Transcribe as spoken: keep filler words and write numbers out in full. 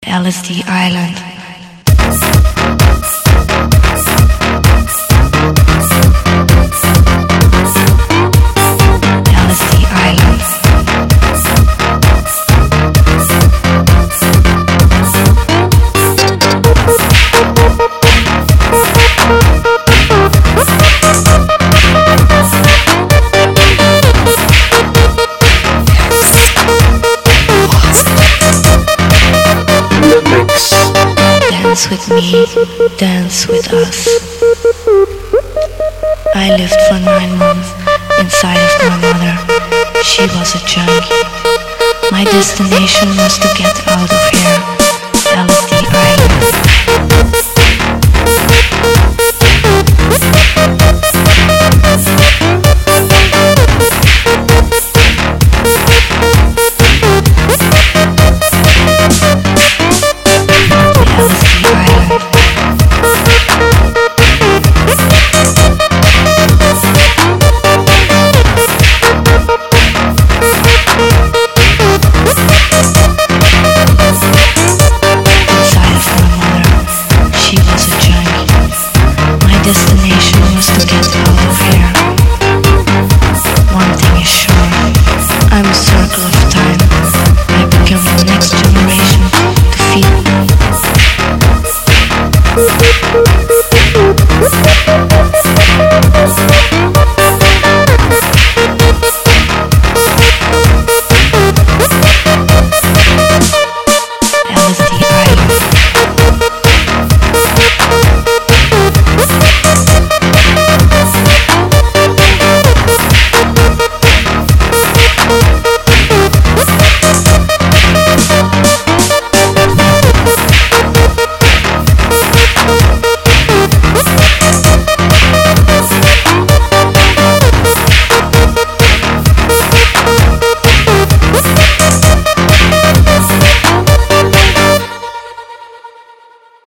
L S D Island. L S D Island. Dance with me, dance with us. I lived for nine months inside of my mother. She was a junkie. My destination was to get out of here.